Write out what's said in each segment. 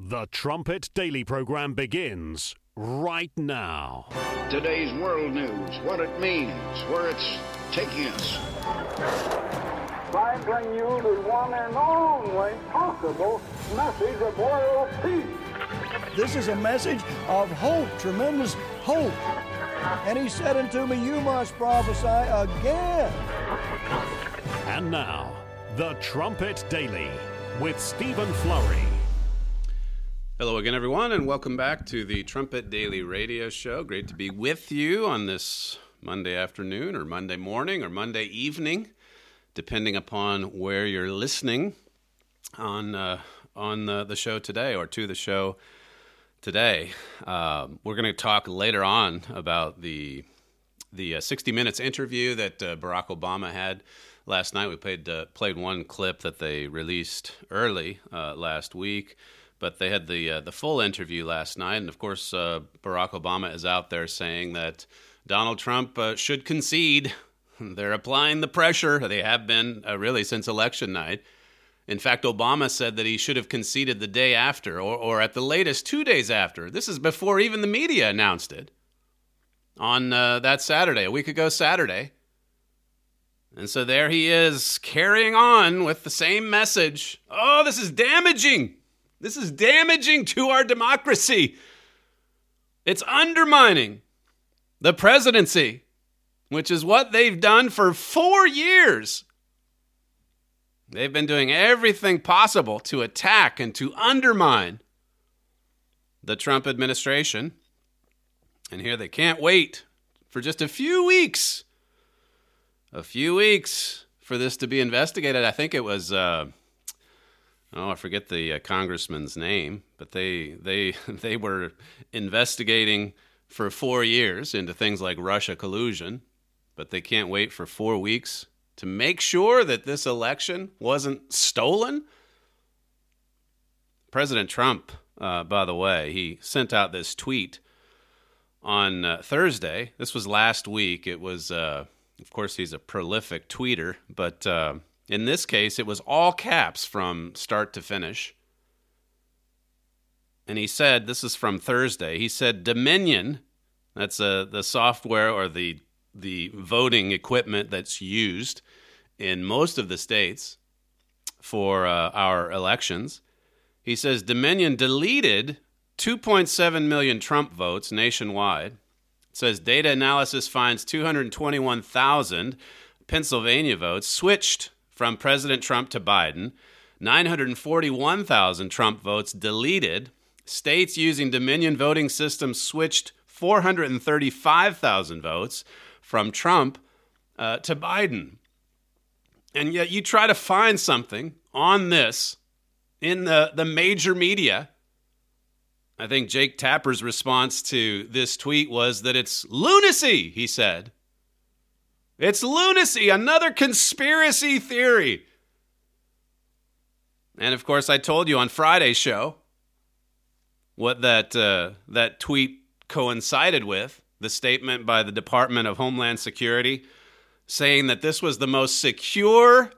The Trumpet Daily program begins right now. Today's world news, what it means, where it's taking us. I bring you the one and only possible message of world peace. This is a message of hope, tremendous hope. And he said unto me, you must prophesy again. And now, The Trumpet Daily with Stephen Flurry. Hello again, everyone, and welcome back to the Trumpet Daily Radio Show. Great to be with you on this Monday afternoon or Monday morning or Monday evening, depending upon where you're listening on the show today or to the show today. We're going to talk later on about the 60 Minutes interview that Barack Obama had last night. We played one clip that they released early last week. But they had the full interview last night, and of course, Barack Obama is out there saying that Donald Trump should concede. They're applying the pressure. They have been really since election night. In fact, Obama said that he should have conceded the day after, or at the latest 2 days after. This is before even the media announced it on that Saturday, a week ago Saturday. And so there he is, carrying on with the same message. Oh, this is damaging. This is damaging to our democracy. It's undermining the presidency, which is what they've done for 4 years. They've been doing everything possible to attack and to undermine the Trump administration. And here they can't wait for just a few weeks for this to be investigated. I think it was... I forget the congressman's name, but they were investigating for 4 years into things like Russia collusion, but they can't wait for 4 weeks to make sure that this election wasn't stolen. President Trump, by the way, he sent out this tweet on Thursday. This was last week. It was, of course, he's a prolific tweeter, but... in this case, it was all caps from start to finish. And he said, this is from Thursday, he said, Dominion, that's the software or the voting equipment that's used in most of the states for our elections. He says, Dominion deleted 2.7 million Trump votes nationwide. It says, data analysis finds 221,000 Pennsylvania votes switched from President Trump to Biden, 941,000 Trump votes deleted. States using Dominion voting systems switched 435,000 votes from Trump to Biden. And yet you try to find something on this in the major media. I think Jake Tapper's response to this tweet was that it's lunacy, he said. It's lunacy, another conspiracy theory. And of course, I told you on Friday's show what that tweet coincided with, the statement by the Department of Homeland Security saying that this was the most secure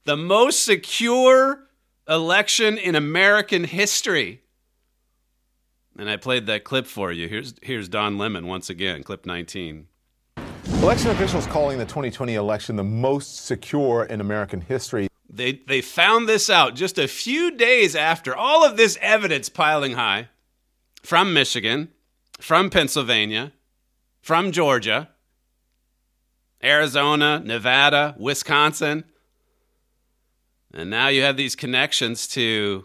election in American history. And I played that clip for you. Here's Don Lemon once again, clip 19. Election officials calling the 2020 election the most secure in American history. They found this out just a few days after all of this evidence piling high from Michigan, from Pennsylvania, from Georgia, Arizona, Nevada, Wisconsin. And now you have these connections to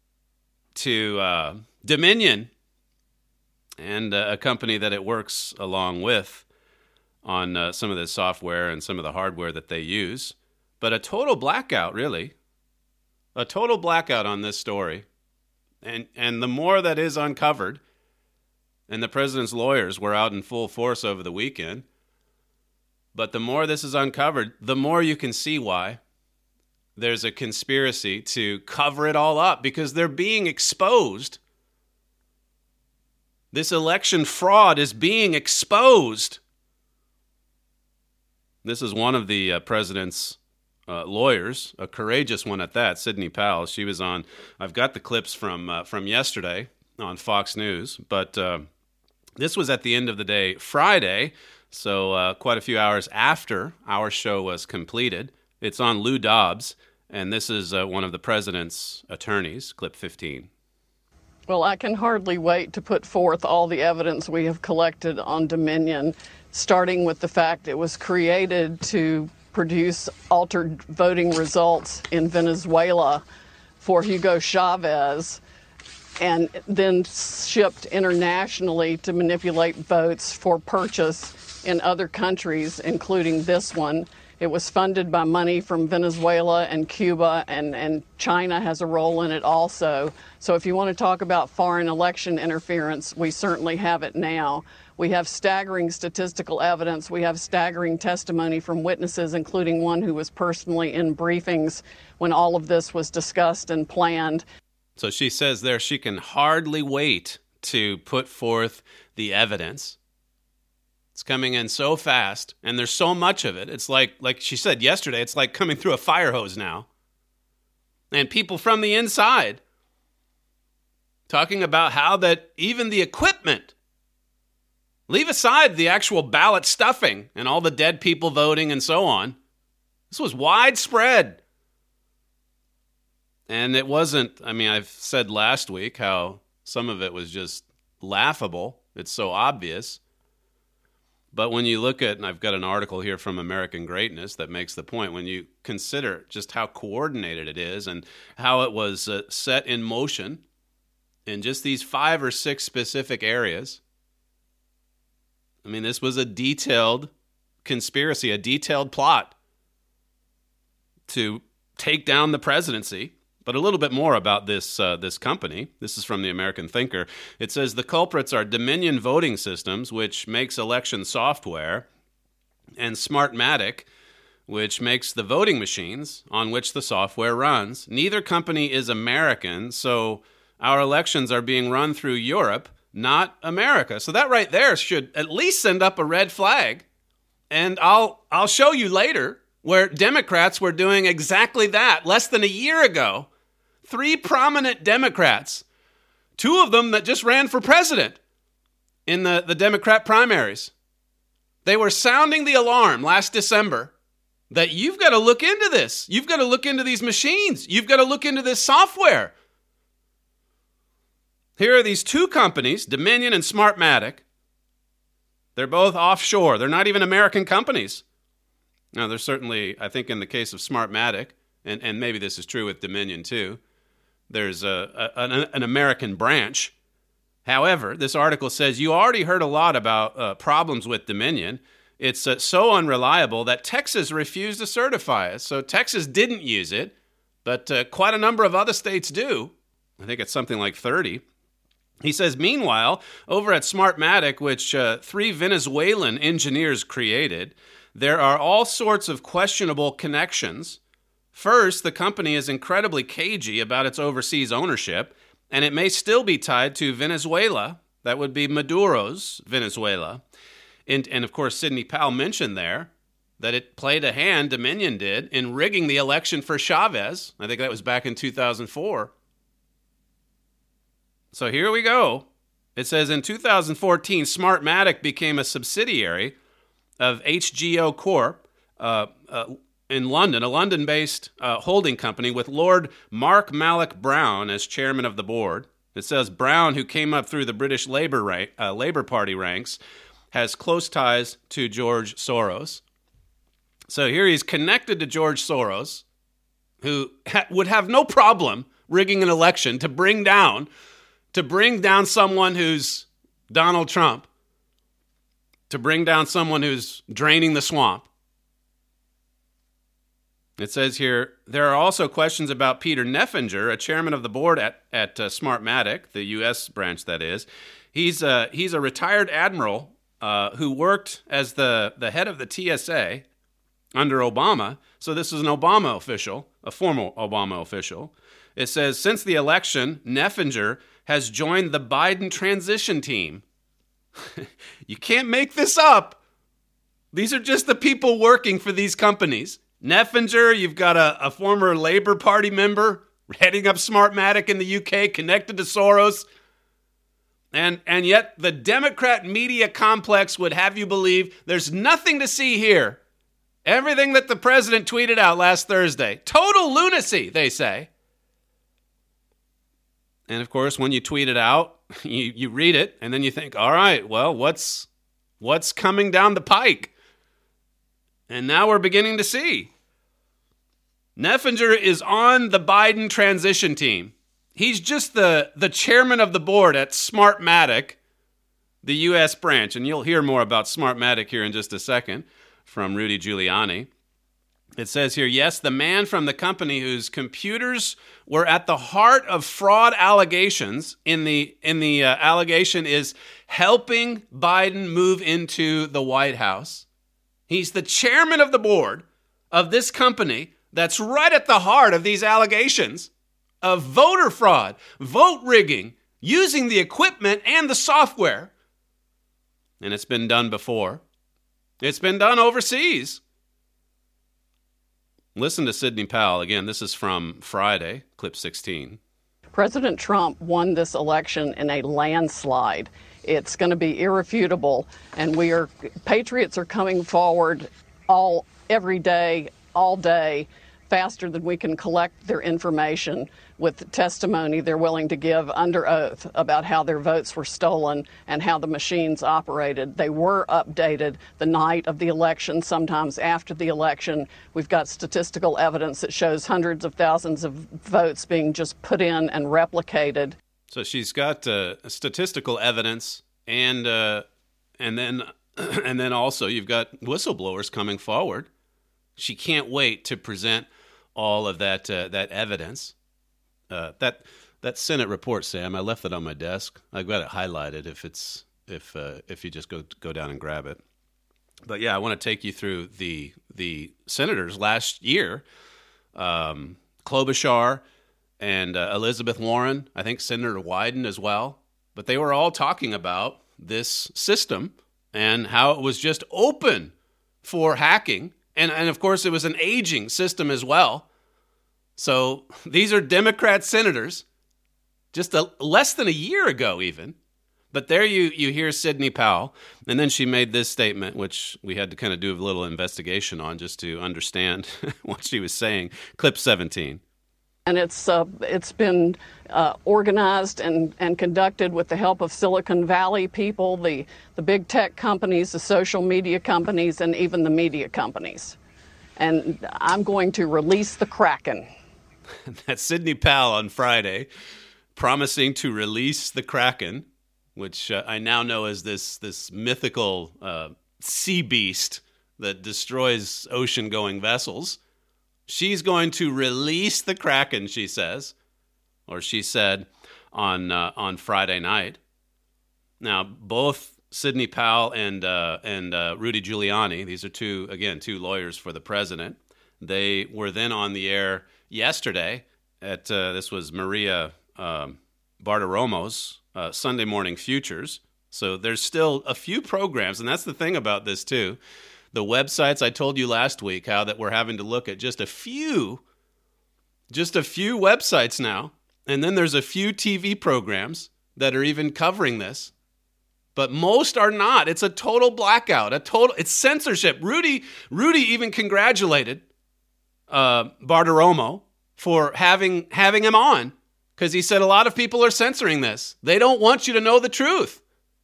Dominion and a company that it works along with on some of the software and some of the hardware that they use. But a total blackout, really. A total blackout on this story. And the more that is uncovered, and the president's lawyers were out in full force over the weekend, but the more this is uncovered, the more you can see why there's a conspiracy to cover it all up, because they're being exposed. This election fraud is being exposed. This is one of the president's lawyers, a courageous one at that, Sidney Powell. She was on, I've got the clips from yesterday on Fox News, but this was at the end of the day Friday, so quite a few hours after our show was completed. It's on Lou Dobbs, and this is one of the president's attorneys, clip 15. Well, I can hardly wait to put forth all the evidence we have collected on Dominion, starting with the fact it was created to produce altered voting results in Venezuela for Hugo Chavez, and then shipped internationally to manipulate votes for purchase in other countries, including this one. It was funded by money from Venezuela and Cuba, and China has a role in it also. So if you want to talk about foreign election interference, we certainly have it now. We have staggering statistical evidence. We have staggering testimony from witnesses, including one who was personally in briefings when all of this was discussed and planned. So she says there she can hardly wait to put forth the evidence. It's coming in so fast, and there's so much of it. It's like she said yesterday, it's like coming through a fire hose now. And people from the inside talking about how that even the equipment, leave aside the actual ballot stuffing and all the dead people voting and so on, this was widespread. And it wasn't, I mean, I've said last week how some of it was just laughable. It's so obvious. But when you look at, and I've got an article here from American Greatness that makes the point, when you consider just how coordinated it is and how it was set in motion in just these 5 or 6 specific areas. I mean, this was a detailed conspiracy, a detailed plot to take down the presidency. But a little bit more about this company. This is from the American Thinker. It says the culprits are Dominion Voting Systems, which makes election software, and Smartmatic, which makes the voting machines on which the software runs. Neither company is American, so our elections are being run through Europe, not America. So that right there should at least send up a red flag. And I'll show you later where Democrats were doing exactly that less than a year ago. 3 prominent Democrats, 2 of them that just ran for president in the Democrat primaries. They were sounding the alarm last December that you've got to look into this. You've got to look into these machines. You've got to look into this software. Here are these 2 companies, Dominion and Smartmatic. They're both offshore. They're not even American companies. Now, there's certainly, I think in the case of Smartmatic, and maybe this is true with Dominion too, there's an American branch. However, this article says you already heard a lot about problems with Dominion. It's so unreliable that Texas refused to certify it. So Texas didn't use it, but quite a number of other states do. I think it's something like 30. He says, meanwhile, over at Smartmatic, which 3 Venezuelan engineers created, there are all sorts of questionable connections. First, the company is incredibly cagey about its overseas ownership, and it may still be tied to Venezuela. That would be Maduro's Venezuela. And of course, Sidney Powell mentioned there that it played a hand, Dominion did, in rigging the election for Chavez. I think that was back in 2004. So here we go. It says in 2014, Smartmatic became a subsidiary of HGO Corp in London, a London-based holding company with Lord Mark Malloch Brown as chairman of the board. It says Brown, who came up through the British Labour Party ranks, has close ties to George Soros. So here he's connected to George Soros, who would have no problem rigging an election to bring down someone who's Donald Trump, to bring down someone who's draining the swamp. It says here, there are also questions about Peter Neffinger, a chairman of the board at Smartmatic, the U.S. branch that is. He's a retired admiral who worked as the head of the TSA under Obama. So this is an Obama official, a former Obama official. It says, since the election, Neffinger has joined the Biden transition team. You can't make this up. These are just the people working for these companies. Neffinger, you've got a former Labour Party member heading up Smartmatic in the UK, connected to Soros. And yet the Democrat media complex would have you believe there's nothing to see here. Everything that the president tweeted out last Thursday. Total lunacy, they say. And of course, when you tweet it out, you read it, and then you think, all right, well, what's coming down the pike? And now we're beginning to see. Neffinger is on the Biden transition team. He's just the chairman of the board at Smartmatic, the U.S. branch. And you'll hear more about Smartmatic here in just a second from Rudy Giuliani. It says here, yes, the man from the company whose computers were at the heart of fraud allegations in the allegation is helping Biden move into the White House. He's the chairman of the board of this company that's right at the heart of these allegations of voter fraud, vote rigging, using the equipment and the software. And it's been done before. It's been done overseas. Listen to Sidney Powell. Again, this is from Friday, clip 16. President Trump won this election in a landslide. It's going to be irrefutable, and patriots are coming forward every day, all day, faster than we can collect their information with testimony they're willing to give under oath about how their votes were stolen and how the machines operated. They were updated the night of the election, sometimes after the election. We've got statistical evidence that shows hundreds of thousands of votes being just put in and replicated. So she's got statistical evidence, and then also you've got whistleblowers coming forward. She can't wait to present all of that evidence. That Senate report, Sam, I left it on my desk. I've got it highlighted if you just go down and grab it. But yeah, I want to take you through the senators last year, Klobuchar and Elizabeth Warren, I think Senator Wyden as well. But they were all talking about this system and how it was just open for hacking. And of course, it was an aging system as well. So these are Democrat senators, just less than a year ago even. But there you hear Sidney Powell, and then she made this statement, which we had to kind of do a little investigation on just to understand what she was saying. Clip 17. And it's been organized and conducted with the help of Silicon Valley people, the big tech companies, the social media companies, and even the media companies. And I'm going to release the Kraken. That's Sidney Powell on Friday, promising to release the Kraken, which I now know as this mythical sea beast that destroys ocean-going vessels. She's going to release the Kraken, she says, or she said on Friday night. Now, both Sidney Powell and Rudy Giuliani, these are two lawyers for the president. They were then on the air yesterday at this was Maria Bartiromo's Sunday Morning Futures. So there's still a few programs, and that's the thing about this too. The websites I told you last week, how that we're having to look at just a few websites now, and then there's a few TV programs that are even covering this. But most are not. It's a total blackout. It's censorship. Rudy even congratulated Bartiromo for having him on, because he said a lot of people are censoring this. They don't want you to know the truth.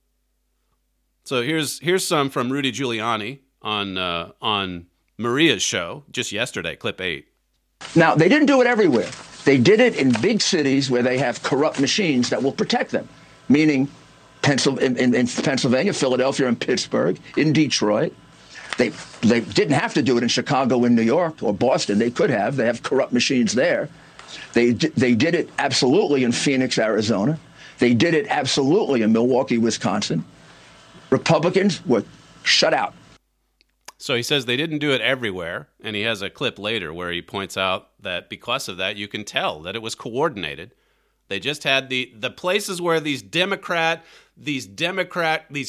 So here's some from Rudy Giuliani on Maria's show just yesterday, clip 8. Now, they didn't do it everywhere. They did it in big cities where they have corrupt machines that will protect them, meaning in Pennsylvania, Philadelphia, and Pittsburgh, in Detroit. They didn't have to do it in Chicago, in New York, or Boston. They could have. They have corrupt machines there. They did it absolutely in Phoenix, Arizona. They did it absolutely in Milwaukee, Wisconsin. Republicans were shut out. So he says they didn't do it everywhere, and he has a clip later where he points out that because of that, you can tell that it was coordinated. They just had the places where these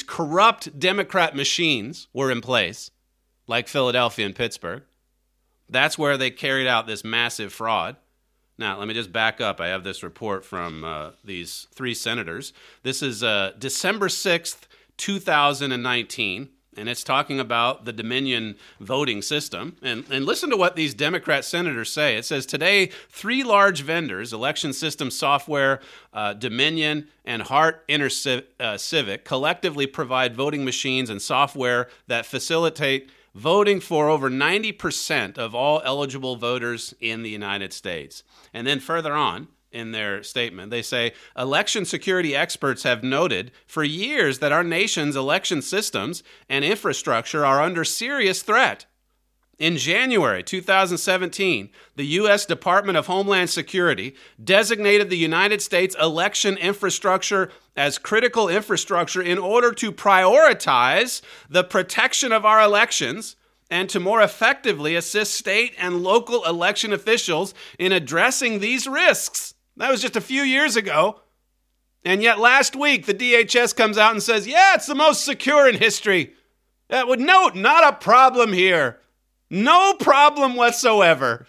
corrupt Democrat machines were in place, like Philadelphia and Pittsburgh. That's where they carried out this massive fraud. Now, let me just back up. I have this report from these 3 senators. This is December 6th, 2019, and it's talking about the Dominion voting system. And listen to what these Democrat senators say. It says, today, 3 large vendors, election system software, Dominion, and Hart InterCivic, collectively provide voting machines and software that facilitate voting for over 90% of all eligible voters in the United States. And then further on in their statement, they say, election security experts have noted for years that our nation's election systems and infrastructure are under serious threat. In January 2017, the U.S. Department of Homeland Security designated the United States election infrastructure as critical infrastructure in order to prioritize the protection of our elections and to more effectively assist state and local election officials in addressing these risks. That was just a few years ago. And yet last week, the DHS comes out and says, yeah, it's the most secure in history. Not a problem here. No problem whatsoever.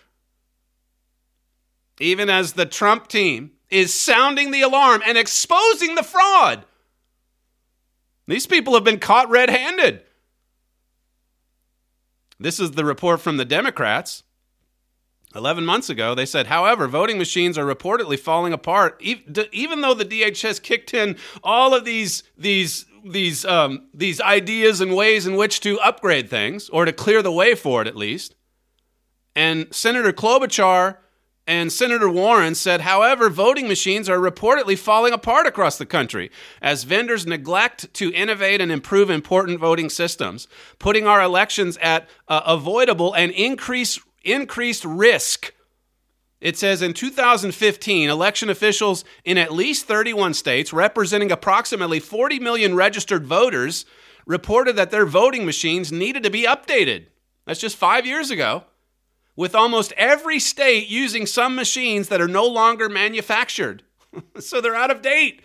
Even as the Trump team is sounding the alarm and exposing the fraud. These people have been caught red-handed. This is the report from the Democrats. 11 months ago, they said, however, voting machines are reportedly falling apart, even though the DHS kicked in all of these ideas and ways in which to upgrade things, or to clear the way for it at least. And Senator Klobuchar and Senator Warren said, however, voting machines are reportedly falling apart across the country as vendors neglect to innovate and improve important voting systems, putting our elections at avoidable and increased risk. It says in 2015, election officials in at least 31 states, representing approximately 40 million registered voters, reported that their voting machines needed to be updated. That's just 5 years ago. With almost every state using some machines that are no longer manufactured. So they're out of date.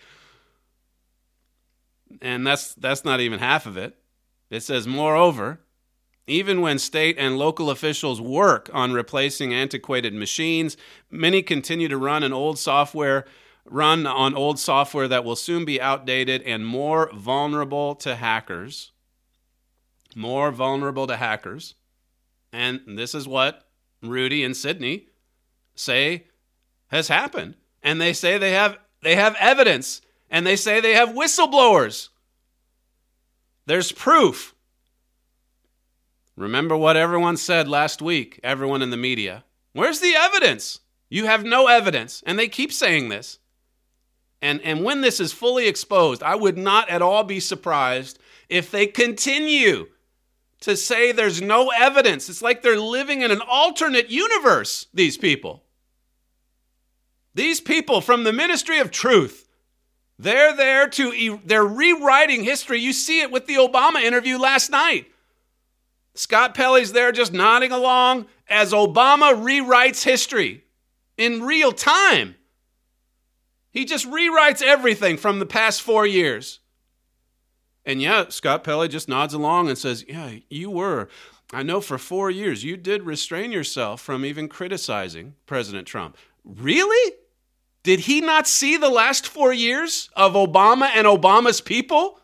And that's not even half of it. It says, moreover, even when state and local officials work on replacing antiquated machines, many continue to run on old software that will soon be outdated and more vulnerable to hackers. More vulnerable to hackers. And this is what Rudy and Sydney say has happened. And they say they have evidence. And they say they have whistleblowers. There's proof. Remember what everyone said last week, everyone in the media. Where's the evidence? You have no evidence. And they keep saying this. And when this is fully exposed, I would not at all be surprised if they continue to say there's no evidence. It's like they're living in an alternate universe, these people. These people from the Ministry of Truth, they're rewriting history. You see it with the Obama interview last night. Scott Pelley's there just nodding along as Obama rewrites history in real time. He just rewrites everything from the past 4 years. And yeah, Scott Pelley just nods along and says, yeah, I know for 4 years you did restrain yourself from even criticizing President Trump. Really? Did he not see the last 4 years of Obama and Obama's people?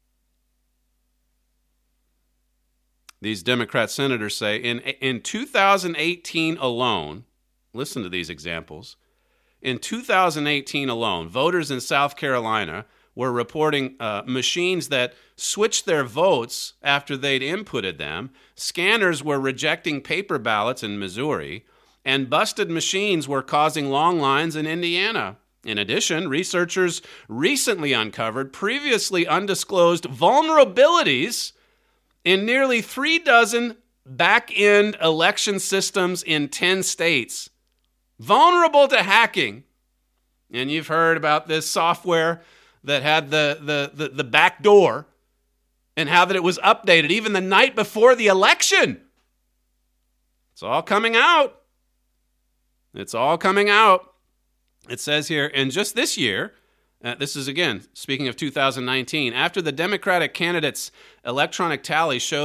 These Democrat senators say in 2018 alone, listen to these examples. In 2018 alone, voters in South Carolina were reporting machines that switched their votes after they'd inputted them. Scanners were rejecting paper ballots in Missouri, and busted machines were causing long lines in Indiana. In addition, researchers recently uncovered previously undisclosed vulnerabilities in nearly 36 back-end election systems in 10 states. Vulnerable to hacking. And you've heard about this software that had the back door and how that it was updated even the night before the election. It's all coming out. It's all coming out. It says here, and just this year, this is again, speaking of 2019, after the Democratic candidate's electronic tally showed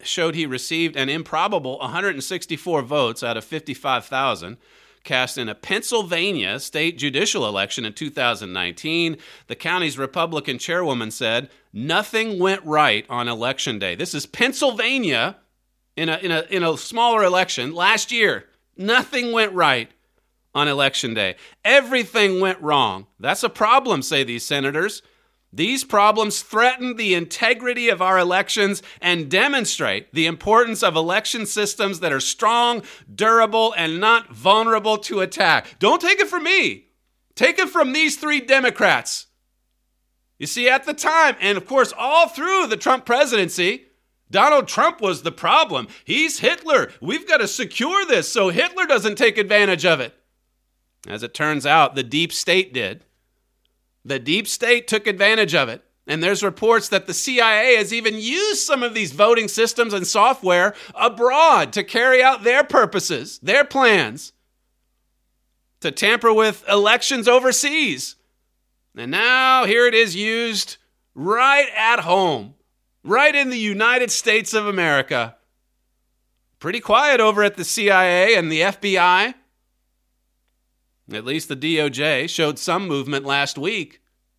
showed he received an improbable 164 votes out of 55,000 cast in a Pennsylvania state judicial election in 2019. The county's Republican chairwoman said nothing went right on election day. This is Pennsylvania in a smaller election last year. Nothing went right on election day. Everything went wrong. That's a problem, say these senators. These problems threaten the integrity of our elections and demonstrate the importance of election systems that are strong, durable, and not vulnerable to attack. Don't take it from me. Take it from these three Democrats. You see, at the time, and of course all through the Trump presidency, Donald Trump was the problem. He's Hitler. We've got to secure this so Hitler doesn't take advantage of it. As it turns out, the deep state did. The deep state took advantage of it. And there's reports that the CIA has even used some of these voting systems and software abroad to carry out their purposes, their plans, to tamper with elections overseas. And now here it is used right at home, right in the United States of America. Pretty quiet over at the CIA and the FBI. At least the DOJ showed some movement last week.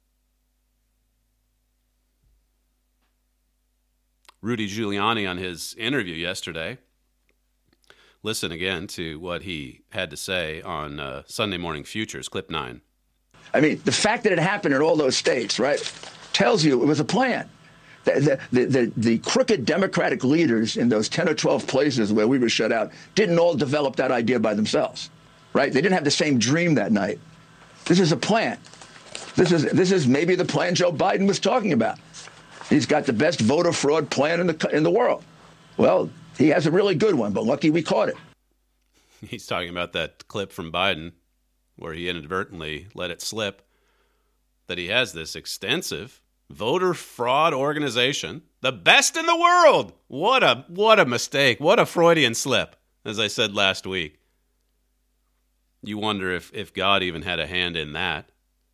Rudy Giuliani on his interview yesterday. Listen again to what he had to say on Sunday Morning Futures, clip 9. I mean, the fact that it happened in all those states, right, tells you it was a plan. The crooked Democratic leaders in those 10 or 12 places where we were shut out didn't all develop that idea by themselves. Right? They didn't have the same dream that night. This is a plan. This is maybe the plan Joe Biden was talking about. He's got the best voter fraud plan in the world. Well, he has a really good one, but lucky we caught it. He's talking about that clip from Biden where he inadvertently let it slip that he has this extensive voter fraud organization, the best in the world. What a mistake. What a Freudian slip, as I said last week. You wonder if God even had a hand in that.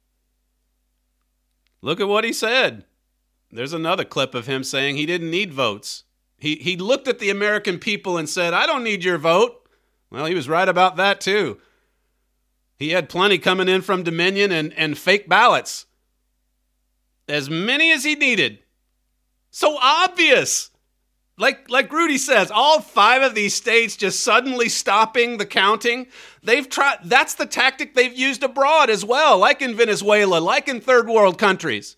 Look at what he said. There's another clip of him saying he didn't need votes. He looked at the American people and said, I don't need your vote. Well, he was right about that too. He had plenty coming in from Dominion and fake ballots. As many as he needed. So obvious. Like Rudy says, all 5 of these states just suddenly stopping the counting. They've tried. That's the tactic they've used abroad as well, like in Venezuela, like in third world countries.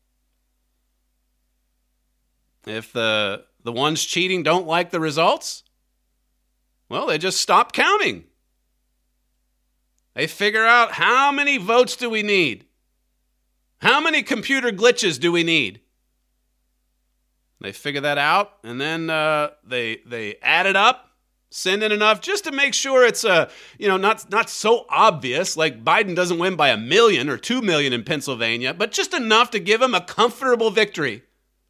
If the ones cheating don't like the results, well, they just stop counting. They figure out how many votes do we need? How many computer glitches do we need? They figure that out, and then they add it up, send in enough just to make sure it's not so obvious, like Biden doesn't win by 1 million or 2 million in Pennsylvania, but just enough to give him a comfortable victory.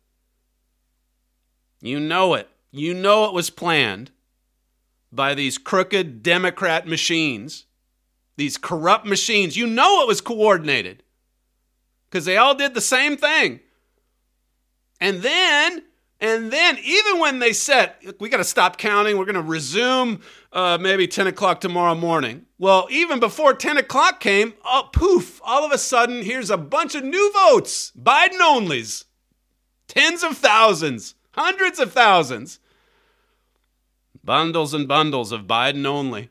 You know it. You know it was planned by these crooked Democrat machines, these corrupt machines. You know it was coordinated because they all did the same thing. And then even when they said, we got to stop counting, we're going to resume maybe 10 o'clock tomorrow morning. Well, even before 10 o'clock came, poof, all of a sudden, here's a bunch of new votes, Biden-onlys, tens of thousands, hundreds of thousands, bundles and bundles of Biden-only.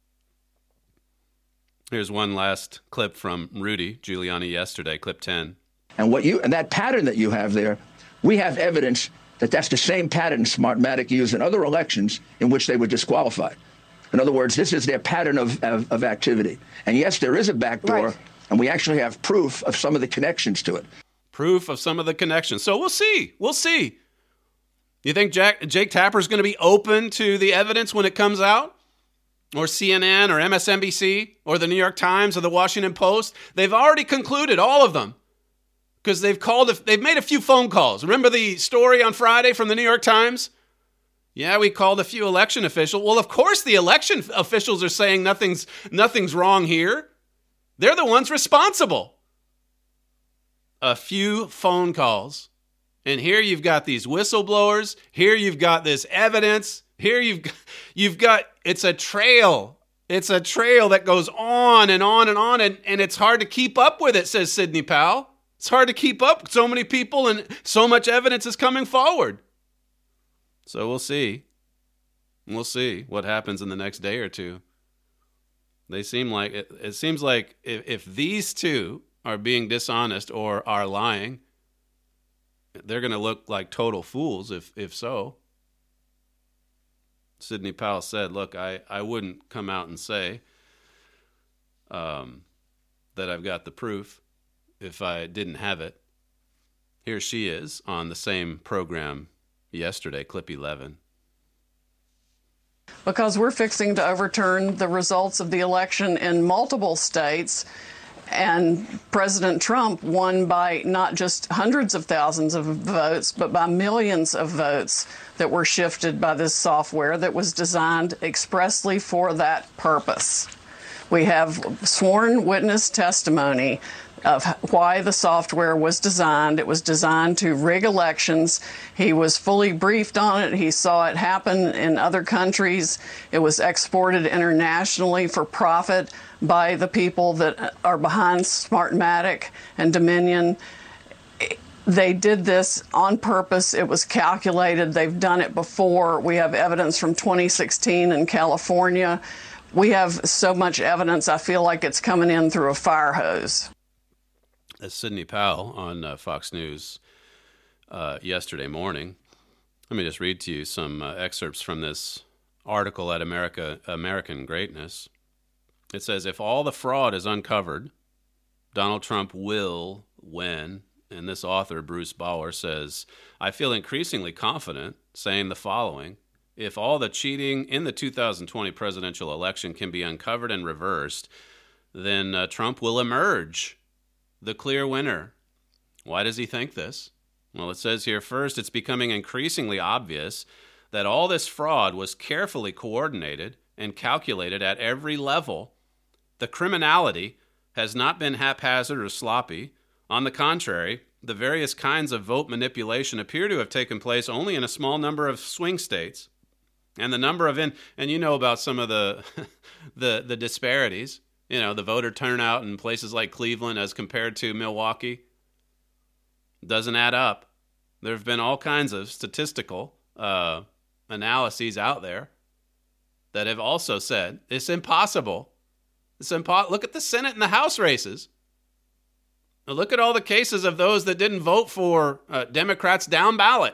Here's one last clip from Rudy Giuliani yesterday, clip 10. And that pattern that you have there, we have evidence that that's the same pattern Smartmatic used in other elections in which they were disqualified. In other words, this is their pattern of activity. And yes, there is a backdoor, right, and we actually have proof of some of the connections to it. Proof of some of the connections. So we'll see. We'll see. You think Jake Tapper's going to be open to the evidence when it comes out? Or CNN or MSNBC or the New York Times or the Washington Post? They've already concluded, all of them. Because they've made a few phone calls. Remember the story on Friday from the New York Times? Yeah, we called a few election officials. Well, of course the election officials are saying nothing's wrong here. They're the ones responsible. A few phone calls And here you've got these whistleblowers. Here you've got this evidence. Here you've got it's a trail. It's a trail that goes on and on and on, and it's hard to keep up with it, says Sidney Powell. It's hard to keep up. So many people and so much evidence is coming forward. So we'll see. We'll see what happens in the next day or two. They seem like it seems like if these two are being dishonest or are lying, they're going to look like total fools if so. Sidney Powell said, look, I wouldn't come out and say that I've got the proof if I didn't have it. Here she is on the same program yesterday, clip 11. Because we're fixing to overturn the results of the election in multiple states, and President Trump won by not just hundreds of thousands of votes, but by millions of votes that were shifted by this software that was designed expressly for that purpose. We have sworn witness testimony of why the software was designed. It was designed to rig elections. He was fully briefed on it. He saw it happen in other countries. It was exported internationally for profit by the people that are behind Smartmatic and Dominion. They did this on purpose. It was calculated. They've done it before. We have evidence from 2016 in California. We have so much evidence, I feel like it's coming in through a fire hose. As Sidney Powell on Fox News yesterday morning. Let me just read to you some excerpts from this article at American Greatness. It says, if all the fraud is uncovered, Donald Trump will win. And this author, Bruce Bauer, says, I feel increasingly confident saying the following. If all the cheating in the 2020 presidential election can be uncovered and reversed, then Trump will emerge the clear winner. Why does he think this? Well, it says here, first, it's becoming increasingly obvious that all this fraud was carefully coordinated and calculated at every level. The criminality has not been haphazard or sloppy. On the contrary, the various kinds of vote manipulation appear to have taken place only in a small number of swing states. And the number of, and you know about some of the the disparities, you know, the voter turnout in places like Cleveland as compared to Milwaukee doesn't add up. There have been all kinds of statistical analyses out there that have also said it's impossible. Look at the Senate and the House races. Now look at all the cases of those that didn't vote for Democrats down ballot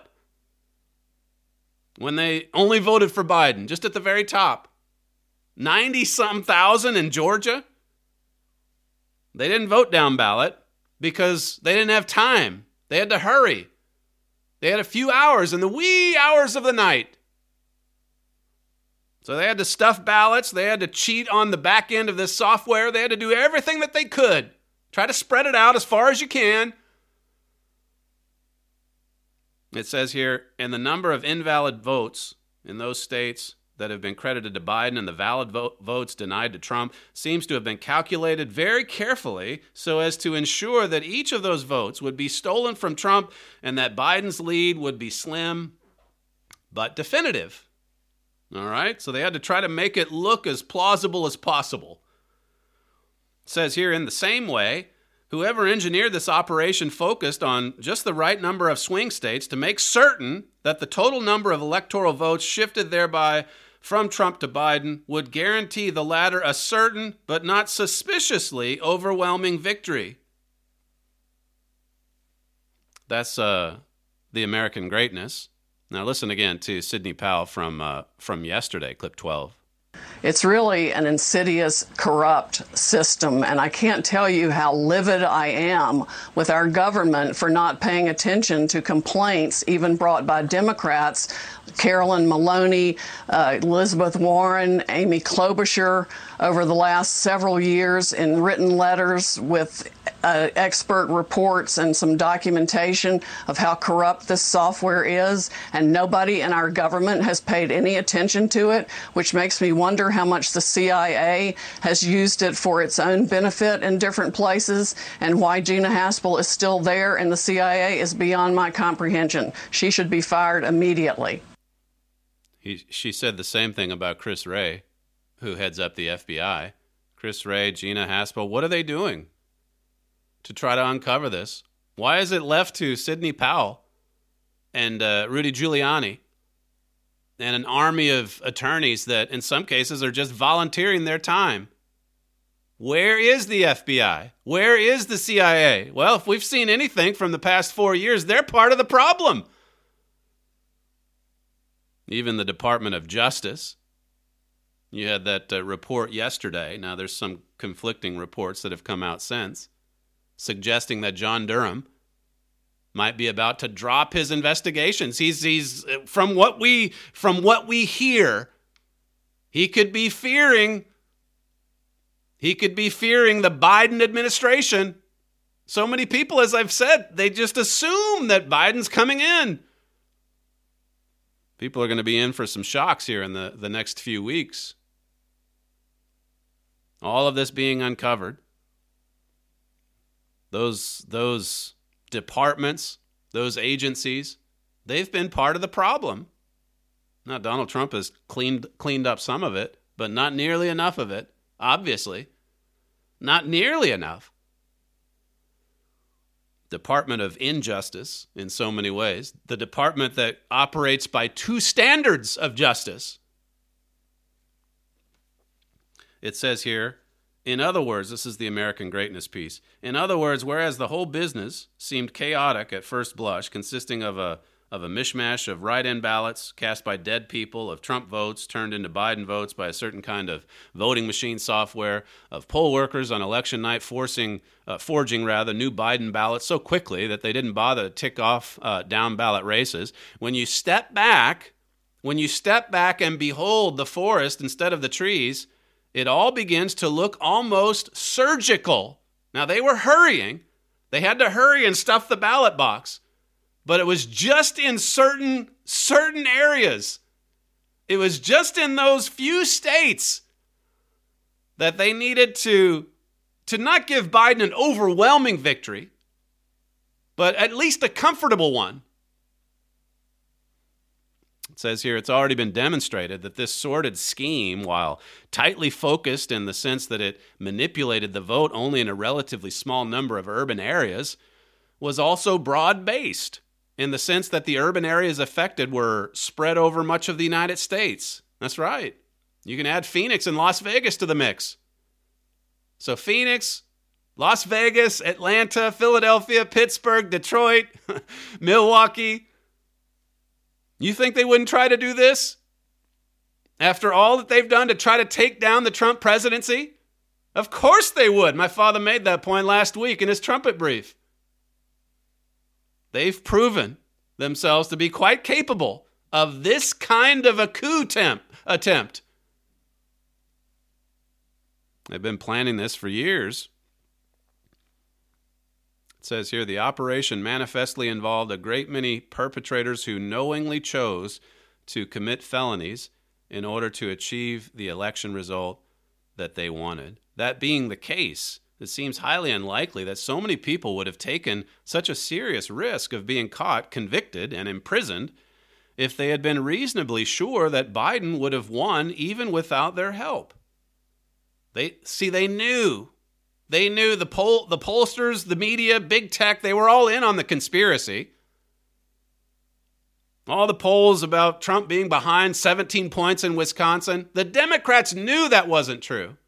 when they only voted for Biden, just at the very top. 90-some thousand in Georgia. They didn't vote down ballot because they didn't have time. They had to hurry. They had a few hours in the wee hours of the night. So they had to stuff ballots. They had to cheat on the back end of this software. They had to do everything that they could. Try to spread it out as far as you can. It says here, and the number of invalid votes in those states that have been credited to Biden and the valid votes denied to Trump seems to have been calculated very carefully so as to ensure that each of those votes would be stolen from Trump and that Biden's lead would be slim but definitive. All right? So they had to try to make it look as plausible as possible. It says here, in the same way, whoever engineered this operation focused on just the right number of swing states to make certain that the total number of electoral votes shifted thereby from Trump to Biden would guarantee the latter a certain but not suspiciously overwhelming victory. That's the American Greatness. Now listen again to Sidney Powell from yesterday, clip 12. It's really an insidious, corrupt system, and I can't tell you how livid I am with our government for not paying attention to complaints even brought by Democrats, Carolyn Maloney, Elizabeth Warren, Amy Klobuchar, over the last several years in written letters with expert reports and some documentation of how corrupt this software is, and nobody in our government has paid any attention to it, which makes me wonder how much the CIA has used it for its own benefit in different places, and why Gina Haspel is still there in the CIA is beyond my comprehension. She should be fired immediately. She said the same thing about Chris Wray, who heads up the FBI. Chris Wray, Gina Haspel, what are they doing to try to uncover this? Why is it left to Sidney Powell and Rudy Giuliani and an army of attorneys that in some cases are just volunteering their time? Where is the FBI? Where is the CIA? Well, if we've seen anything from the past 4 years, they're part of the problem. Even the Department of Justice. You had that report yesterday. Now, there's some conflicting reports that have come out since, suggesting that John Durham might be about to drop his investigations. He's from what we hear, he could be fearing the Biden administration. So many people, as I've said, they just assume that Biden's coming in. People are going to be in for some shocks here in the next few weeks. All of this being uncovered. Those departments, those agencies, they've been part of the problem. Now, Donald Trump has cleaned up some of it, but not nearly enough of it, obviously. Not nearly enough. Department of Injustice in so many ways. The department that operates by two standards of justice. It says here, in other words, this is the American Greatness piece. In other words, whereas the whole business seemed chaotic at first blush, consisting of a mishmash of write-in ballots cast by dead people, of Trump votes turned into Biden votes by a certain kind of voting machine software, of poll workers on election night forging new Biden ballots so quickly that they didn't bother to tick off down ballot races. When you step back and behold the forest instead of the trees, it all begins to look almost surgical. Now, they were hurrying. They had to hurry and stuff the ballot box. But it was just in certain areas. It was just in those few states that they needed to not give Biden an overwhelming victory, but at least a comfortable one. It says here, it's already been demonstrated that this sordid scheme, while tightly focused in the sense that it manipulated the vote only in a relatively small number of urban areas, was also broad-based in the sense that the urban areas affected were spread over much of the United States. That's right. You can add Phoenix and Las Vegas to the mix. So Phoenix, Las Vegas, Atlanta, Philadelphia, Pittsburgh, Detroit, Milwaukee. You think they wouldn't try to do this? After all that they've done to try to take down the Trump presidency? Of course they would. My father made that point last week in his trumpet brief. They've proven themselves to be quite capable of this kind of a coup attempt. They've been planning this for years. It says here, the operation manifestly involved a great many perpetrators who knowingly chose to commit felonies in order to achieve the election result that they wanted. That being the case, it seems highly unlikely that so many people would have taken such a serious risk of being caught, convicted, and imprisoned if they had been reasonably sure that Biden would have won even without their help. They knew. They knew the pollsters, the media, big tech, they were all in on the conspiracy. All the polls about Trump being behind 17 points in Wisconsin, the Democrats knew that wasn't true.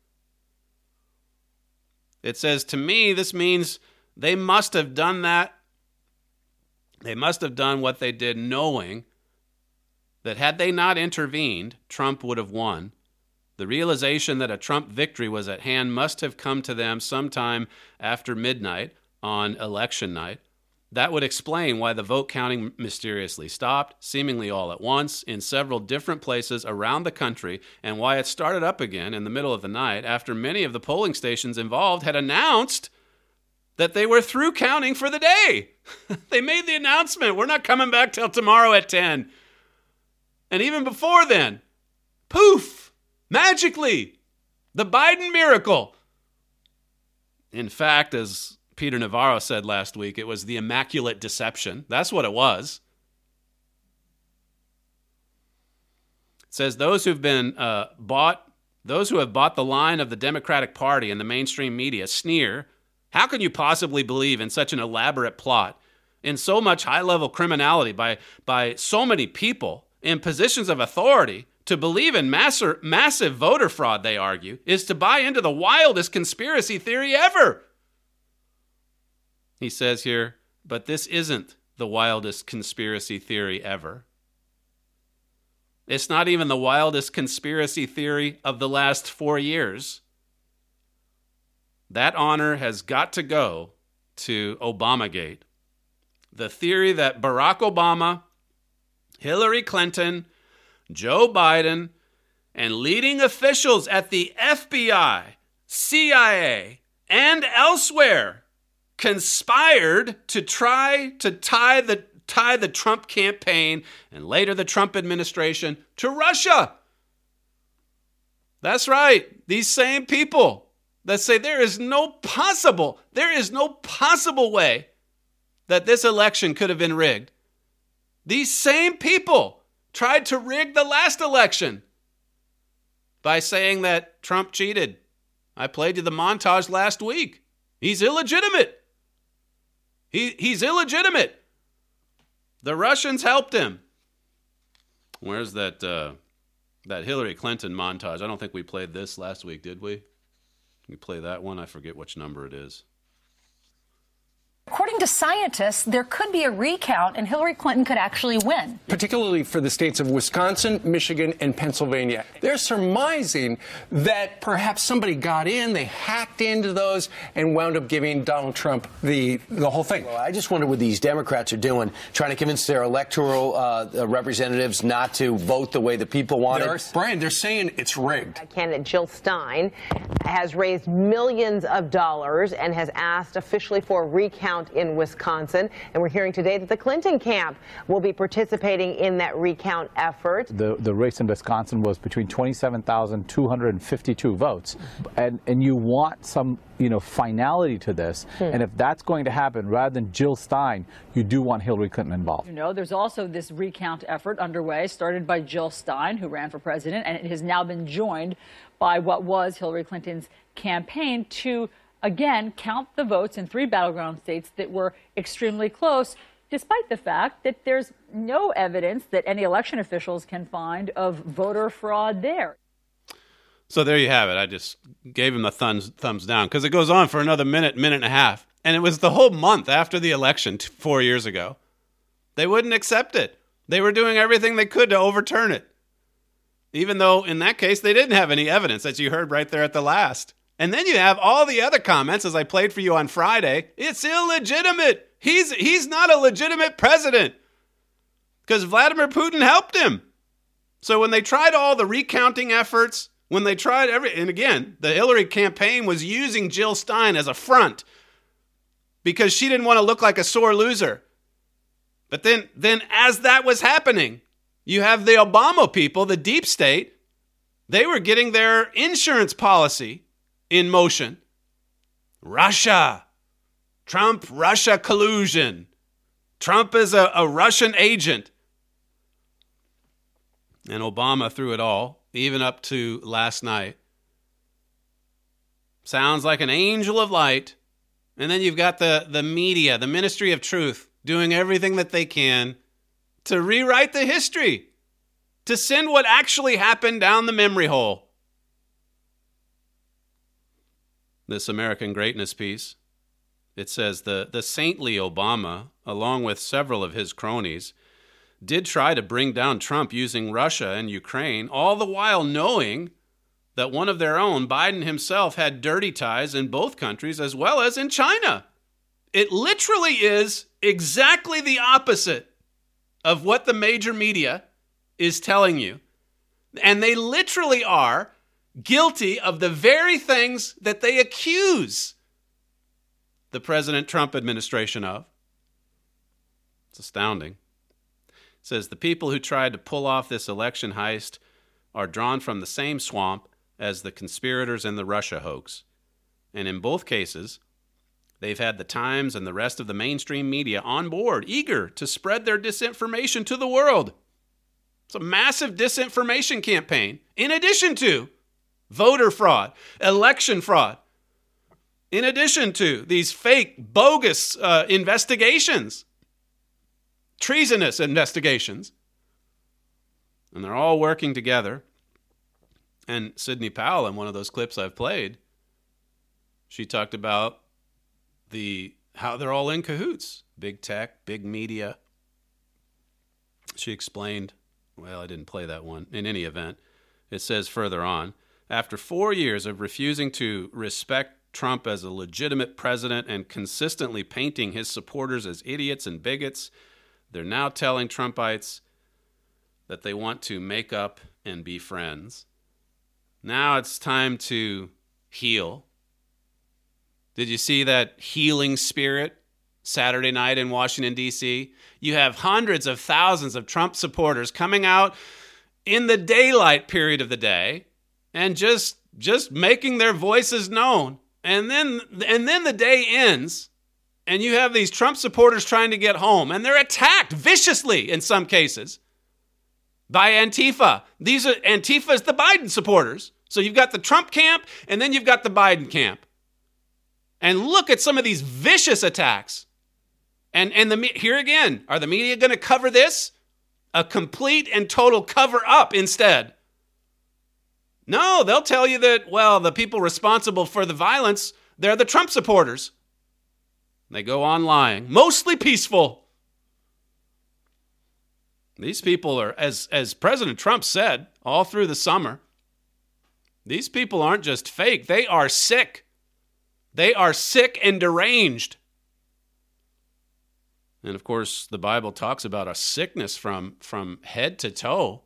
It says, to me, this means they must have done that. They must have done what they did knowing that had they not intervened, Trump would have won. The realization that a Trump victory was at hand must have come to them sometime after midnight on election night. That would explain why the vote counting mysteriously stopped, seemingly all at once, in several different places around the country, and why it started up again in the middle of the night after many of the polling stations involved had announced that they were through counting for the day. They made the announcement, we're not coming back till tomorrow at 10. And even before then, poof, magically, the Biden miracle. In fact, as Peter Navarro said last week, it was the immaculate deception. That's what it was. It says those who have bought the line of the Democratic Party and the mainstream media sneer, how can you possibly believe in such an elaborate plot, in so much high-level criminality by so many people in positions of authority? To believe in massive voter fraud, they argue, is to buy into the wildest conspiracy theory ever. He says here, but this isn't the wildest conspiracy theory ever. It's not even the wildest conspiracy theory of the last 4 years. That honor has got to go to Obamagate. The theory that Barack Obama, Hillary Clinton, Joe Biden, and leading officials at the FBI, CIA, and elsewhere conspired to try to tie the Trump campaign and later the Trump administration to Russia. That's right. These same people that say there is no possible way that this election could have been rigged. These same people tried to rig the last election by saying that Trump cheated. I played you the montage last week. He's illegitimate. He's illegitimate. The Russians helped him. Where's that Hillary Clinton montage? I don't think we played this last week, did we? We play that one? I forget which number it is. According to scientists, there could be a recount and Hillary Clinton could actually win. Particularly for the states of Wisconsin, Michigan, and Pennsylvania. They're surmising that perhaps somebody got in, they hacked into those, and wound up giving Donald Trump the whole thing. Well, I just wonder what these Democrats are doing, trying to convince their electoral representatives not to vote the way the people want it. Brian, they're saying it's rigged. Candidate Jill Stein has raised millions of dollars and has asked officially for a recount in Wisconsin. And we're hearing today that the Clinton camp will be participating in that recount effort. The race in Wisconsin was between 27,252 votes. And you want some, finality to this. And if that's going to happen, rather than Jill Stein, you do want Hillary Clinton involved. There's also this recount effort underway, started by Jill Stein, who ran for president, and it has now been joined by what was Hillary Clinton's campaign to again count the votes in 3 battleground states that were extremely close, despite the fact that there's no evidence that any election officials can find of voter fraud there. So there you have it. I just gave him the thumbs down because it goes on for another minute and a half. And it was the whole month after the election 4 years ago. They wouldn't accept it. They were doing everything they could to overturn it. Even though in that case, they didn't have any evidence, as you heard right there at the last. And then you have all the other comments, as I played for you on Friday. It's illegitimate. He's not a legitimate president because Vladimir Putin helped him. So when they tried all the recounting efforts, when they tried and again, the Hillary campaign was using Jill Stein as a front because she didn't want to look like a sore loser. But then as that was happening, you have the Obama people, the deep state, they were getting their insurance policy in motion. Russia. Trump-Russia collusion. Trump is a Russian agent. And Obama through it all, even up to last night. Sounds like an angel of light. And then you've got the media, the Ministry of Truth, doing everything that they can to rewrite the history, to send what actually happened down the memory hole. This American Greatness piece, it says the saintly Obama, along with several of his cronies, did try to bring down Trump using Russia and Ukraine, all the while knowing that one of their own, Biden himself, had dirty ties in both countries as well as in China. It literally is exactly the opposite of what the major media is telling you. And they literally are guilty of the very things that they accuse. the President Trump administration of. It's astounding. It says the people who tried to pull off this election heist are drawn from the same swamp as the conspirators in the Russia hoax. And in both cases, they've had the Times and the rest of the mainstream media on board, eager to spread their disinformation to the world. It's a massive disinformation campaign, in addition to voter fraud, election fraud, in addition to these fake, bogus investigations, treasonous investigations. And they're all working together. And Sidney Powell, in one of those clips I've played, she talked about how they're all in cahoots. Big tech, big media. She explained, well, I didn't play that one. In any event, it says further on, after 4 years of refusing to respect Trump as a legitimate president and consistently painting his supporters as idiots and bigots, they're now telling Trumpites that they want to make up and be friends. Now it's time to heal. Did you see that healing spirit Saturday night in Washington, D.C.? You have hundreds of thousands of Trump supporters coming out in the daylight period of the day and just making their voices known. And then the day ends, and you have these Trump supporters trying to get home, and they're attacked viciously in some cases by Antifa. Antifa is the Biden supporters. So you've got the Trump camp, and then you've got the Biden camp. And look at some of these vicious attacks. And here again, are the media going to cover this? A complete and total cover up instead. No, they'll tell you that, well, the people responsible for the violence, they're the Trump supporters. They go on lying, mostly peaceful. These people are, as President Trump said all through the summer, these people aren't just fake, they are sick. They are sick and deranged. And of course, the Bible talks about a sickness from head to toe.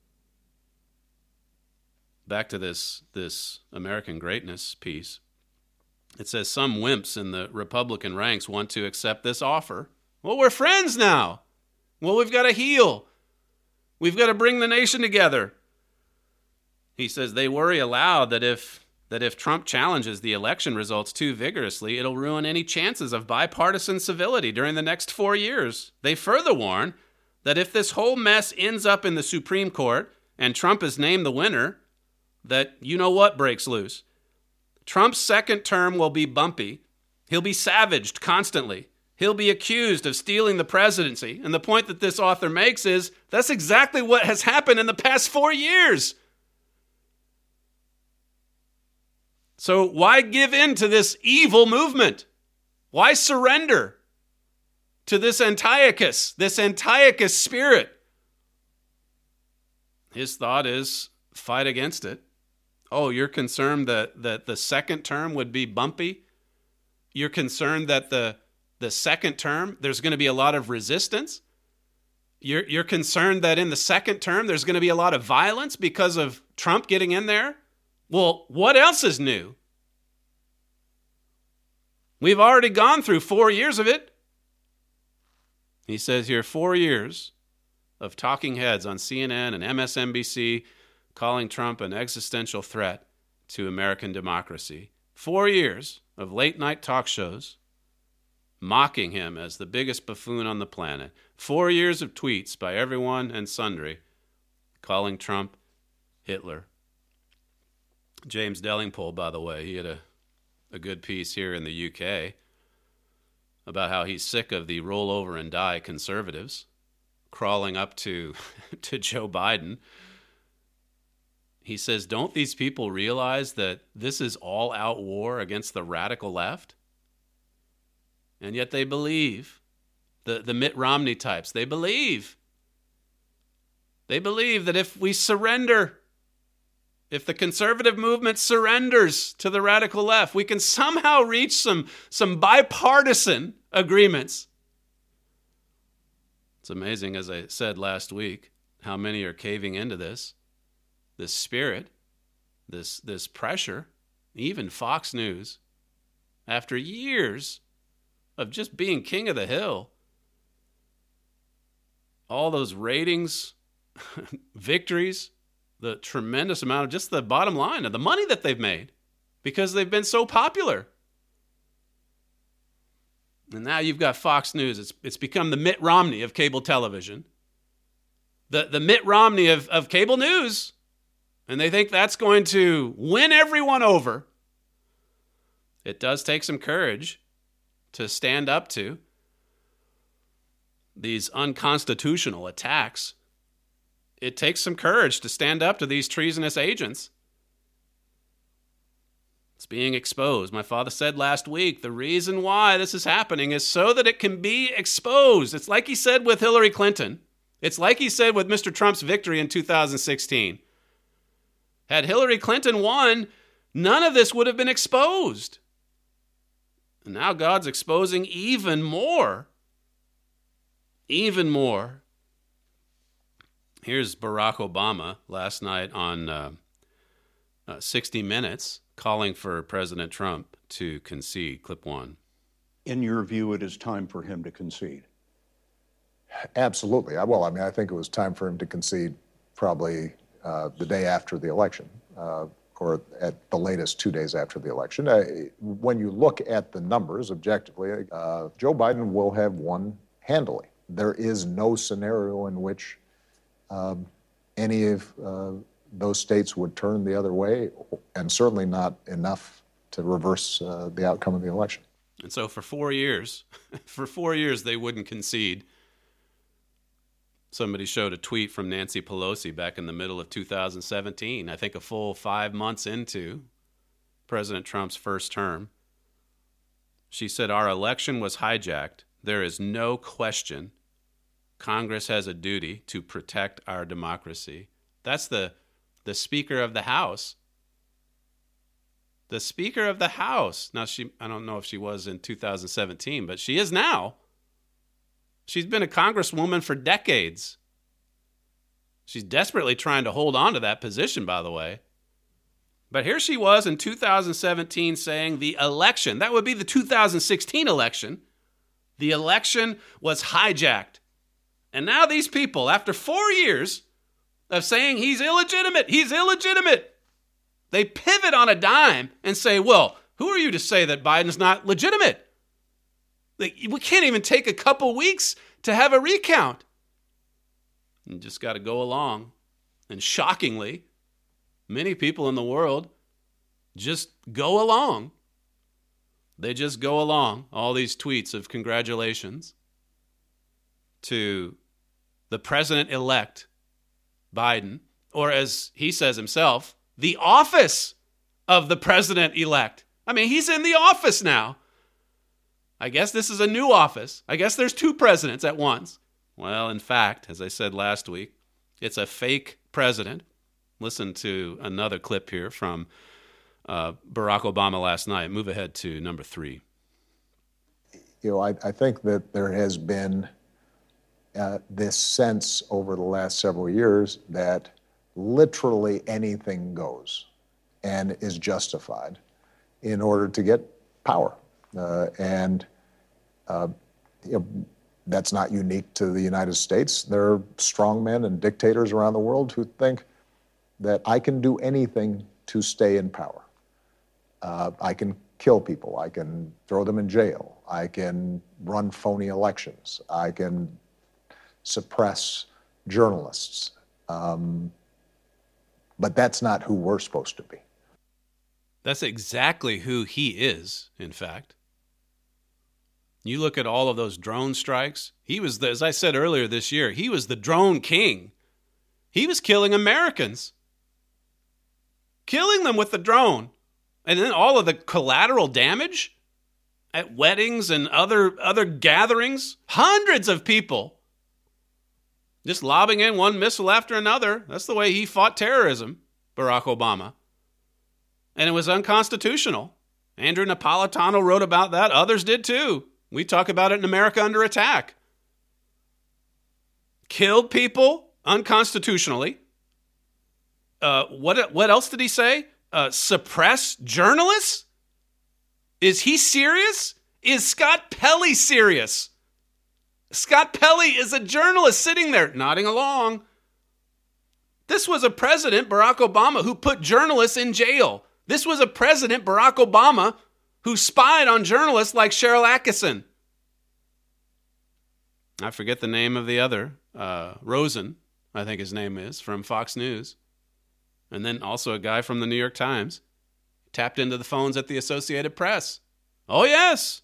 Back to this American greatness piece. It says some wimps in the Republican ranks want to accept this offer. Well, we're friends now. Well, we've got to heal. We've got to bring the nation together. He says they worry aloud that if Trump challenges the election results too vigorously, it'll ruin any chances of bipartisan civility during the next 4 years. They further warn that if this whole mess ends up in the Supreme Court and Trump is named the winner, that you know what breaks loose. Trump's second term will be bumpy. He'll be savaged constantly. He'll be accused of stealing the presidency. And the point that this author makes is that's exactly what has happened in the past 4 years. So why give in to this evil movement? Why surrender to this Antiochus spirit? His thought is fight against it. Oh, you're concerned that the second term would be bumpy? You're concerned that the second term, there's going to be a lot of resistance? You're concerned that in the second term, there's going to be a lot of violence because of Trump getting in there? Well, what else is new? We've already gone through 4 years of it. He says here, 4 years of talking heads on CNN and MSNBC calling Trump an existential threat to American democracy. 4 years of late-night talk shows mocking him as the biggest buffoon on the planet. 4 years of tweets by everyone and sundry calling Trump Hitler. James Dellingpole, by the way, he had a good piece here in the UK about how he's sick of the roll over and die conservatives crawling up to Joe Biden. He says, don't these people realize that this is all-out war against the radical left? And yet they believe, the Mitt Romney types, they believe that if we surrender, if the conservative movement surrenders to the radical left, we can somehow reach some bipartisan agreements. It's amazing, as I said last week, how many are caving into this spirit, this pressure. Even Fox News, after years of just being king of the hill. All those ratings, victories, the tremendous amount of just the bottom line of the money that they've made because they've been so popular. And now you've got Fox News. It's become the Mitt Romney of cable television. The Mitt Romney of cable news. And they think that's going to win everyone over. It does take some courage to stand up to these unconstitutional attacks. It takes some courage to stand up to these treasonous agents. It's being exposed. My father said last week, the reason why this is happening is so that it can be exposed. It's like he said with Hillary Clinton. It's like he said with Mr. Trump's victory in 2016. Had Hillary Clinton won, none of this would have been exposed. And now God's exposing even more. Even more. Here's Barack Obama last night on 60 Minutes calling for President Trump to concede. Clip 1. In your view, it is time for him to concede? Absolutely. Well, I mean, I think it was time for him to concede probably the day after the election, or at the latest 2 days after the election. When you look at the numbers objectively, Joe Biden will have won handily. There is no scenario in which any of those states would turn the other way, and certainly not enough to reverse the outcome of the election. And so for 4 years, they wouldn't concede. Somebody showed a tweet from Nancy Pelosi back in the middle of 2017, I think a full 5 months into President Trump's first term. She said, "Our election was hijacked. There is no question Congress has a duty to protect our democracy." That's the Speaker of the House. The Speaker of the House. Now, I don't know if she was in 2017, but she is now. She's been a congresswoman for decades. She's desperately trying to hold on to that position, by the way. But here she was in 2017 saying the election, that would be the 2016 election, the election was hijacked. And now these people, after 4 years of saying he's illegitimate, they pivot on a dime and say, well, who are you to say that Biden's not legitimate? We can't even take a couple weeks to have a recount. You just got to go along. And shockingly, many people in the world just go along. They just go along. All these tweets of congratulations to the president-elect Biden, or as he says himself, the office of the president-elect. I mean, he's in the office now. I guess this is a new office. I guess there's two presidents at once. Well, in fact, as I said last week, it's a fake president. Listen to another clip here from Barack Obama last night. Move ahead to number 3. You know, I think that there has been this sense over the last several years that literally anything goes and is justified in order to get power. That's not unique to the United States. There are strongmen and dictators around the world who think that I can do anything to stay in power. I can kill people. I can throw them in jail. I can run phony elections. I can suppress journalists. But that's not who we're supposed to be. That's exactly who he is, in fact. You look at all of those drone strikes. He was, as I said earlier this year, he was the drone king. He was killing Americans. Killing them with the drone. And then all of the collateral damage at weddings and other gatherings. Hundreds of people just lobbing in one missile after another. That's the way he fought terrorism, Barack Obama. And it was unconstitutional. Andrew Napolitano wrote about that. Others did too. We talk about it in America Under Attack. Killed people unconstitutionally. What else did he say? Suppress journalists? Is he serious? Is Scott Pelley serious? Scott Pelley is a journalist sitting there nodding along. This was a president, Barack Obama, who put journalists in jail. This was a president, Barack Obama, who spied on journalists like Cheryl Atkinson. I forget the name of the other, Rosen, I think his name is, from Fox News. And then also a guy from the New York Times. Tapped into the phones at the Associated Press. Oh, yes.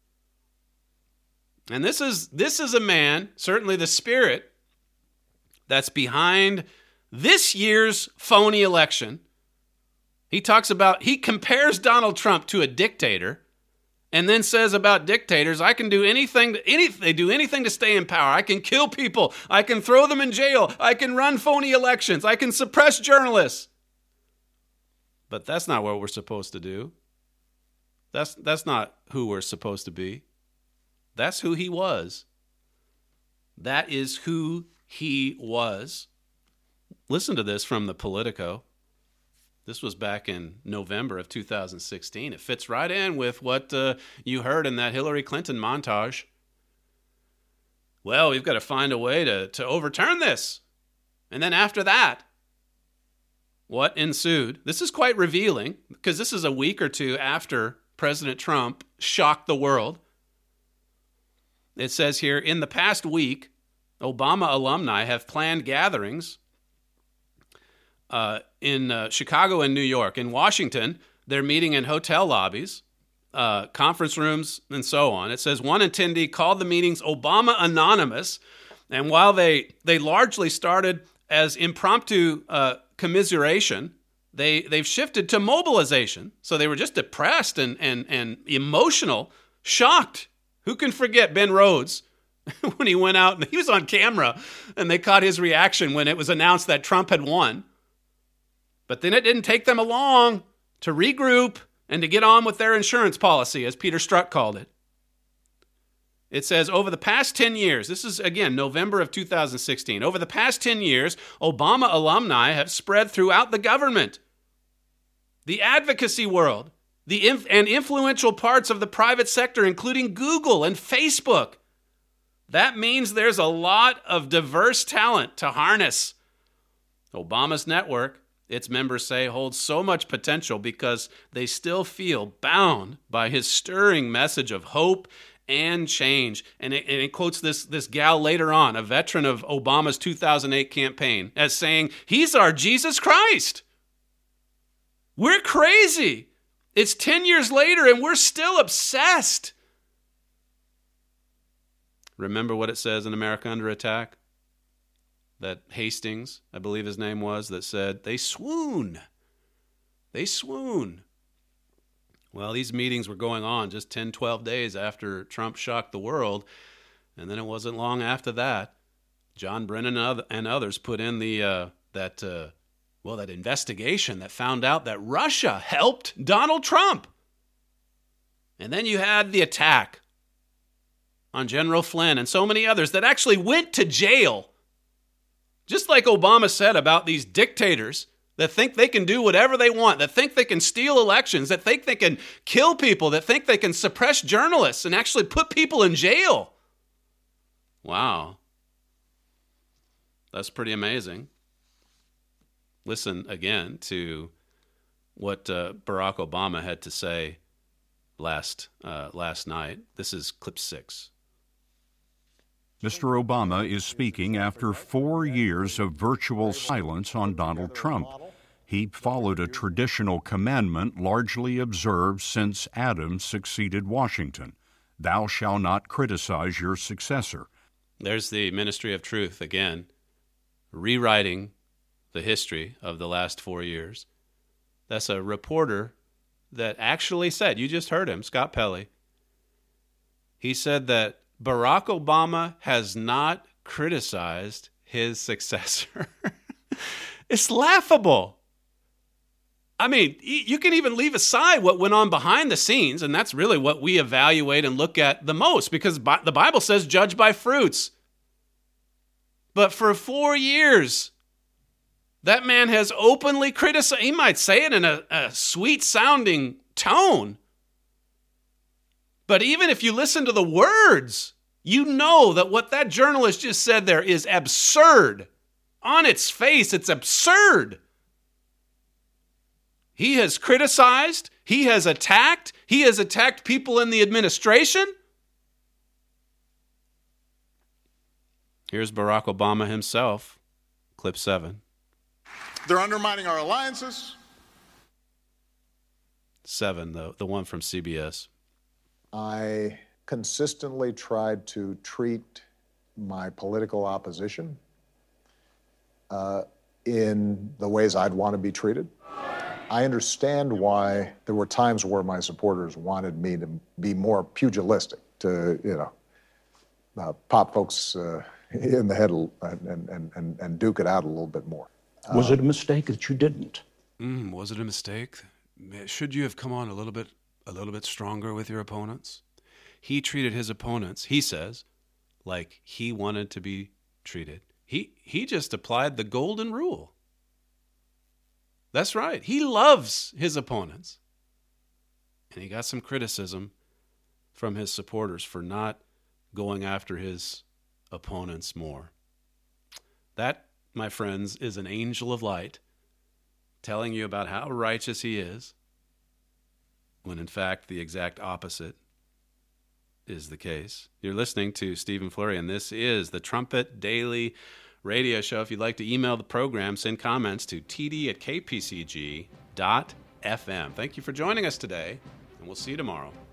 And this is a man, certainly the spirit, that's behind this year's phony election. He compares Donald Trump to a dictator and then says about dictators, I can do anything to stay in power. I can kill people. I can throw them in jail. I can run phony elections. I can suppress journalists. But that's not what we're supposed to do. That's not who we're supposed to be. That's who he was. That is who he was. Listen to this from the Politico. This was back in November of 2016. It fits right in with what you heard in that Hillary Clinton montage. Well, we've got to find a way to overturn this. And then after that, what ensued? This is quite revealing because this is a week or two after President Trump shocked the world. It says here, in the past week, Obama alumni have planned gatherings in Chicago and New York. In Washington, they're meeting in hotel lobbies, conference rooms, and so on. It says one attendee called the meetings Obama Anonymous, and while they largely started as impromptu commiseration, they've shifted to mobilization. So they were just depressed and emotional, shocked. Who can forget Ben Rhodes when he went out and he was on camera and they caught his reaction when it was announced that Trump had won. But then it didn't take them long to regroup and to get on with their insurance policy, as Peter Strzok called it. It says, over the past 10 years, this is, again, November of 2016, over the past 10 years, Obama alumni have spread throughout the government, the advocacy world, and influential parts of the private sector, including Google and Facebook. That means there's a lot of diverse talent to harness. Obama's network, its members say, holds so much potential because they still feel bound by his stirring message of hope and change. And it quotes this gal later on, a veteran of Obama's 2008 campaign, as saying, he's our Jesus Christ. We're crazy. It's 10 years later and we're still obsessed. Remember what it says in America Under Attack? That Hastings, I believe his name was, that said, they swoon. They swoon. Well, these meetings were going on just 10, 12 days after Trump shocked the world. And then it wasn't long after that, John Brennan and others put in that investigation that found out that Russia helped Donald Trump. And then you had the attack on General Flynn and so many others that actually went to jail. Just like Obama said about these dictators that think they can do whatever they want, that think they can steal elections, that think they can kill people, that think they can suppress journalists and actually put people in jail. Wow. That's pretty amazing. Listen again to what Barack Obama had to say last night. This is clip 6. Mr. Obama is speaking after 4 years of virtual silence on Donald Trump. He followed a traditional commandment largely observed since Adam succeeded Washington. Thou shalt not criticize your successor. There's the Ministry of Truth again, rewriting the history of the last 4 years. That's a reporter that actually said, you just heard him, Scott Pelley. He said that Barack Obama has not criticized his successor. It's laughable. I mean, you can even leave aside what went on behind the scenes, and that's really what we evaluate and look at the most, because the Bible says judge by fruits. But for 4 years, that man has openly criticized. He might say it in a sweet-sounding tone, But even if you listen to the words, you know that what that journalist just said there is absurd. On its face, it's absurd. He has criticized, he has attacked people in the administration. Here's Barack Obama himself, clip 7. They're undermining our alliances. 7, the one from CBS. I consistently tried to treat my political opposition in the ways I'd want to be treated. I understand why there were times where my supporters wanted me to be more pugilistic, to, pop folks in the head and duke it out a little bit more. Was it a mistake that you didn't? Was it a mistake? Should you have come on a little bit stronger with your opponents? He treated his opponents, he says, like he wanted to be treated. He just applied the golden rule. That's right. He loves his opponents. And he got some criticism from his supporters for not going after his opponents more. That, my friends, is an angel of light telling you about how righteous he is, when in fact the exact opposite is the case. You're listening to Stephen Flurry, and this is the Trumpet Daily Radio Show. If you'd like to email the program, send comments to td@kpcg.fm. Thank you for joining us today, and we'll see you tomorrow.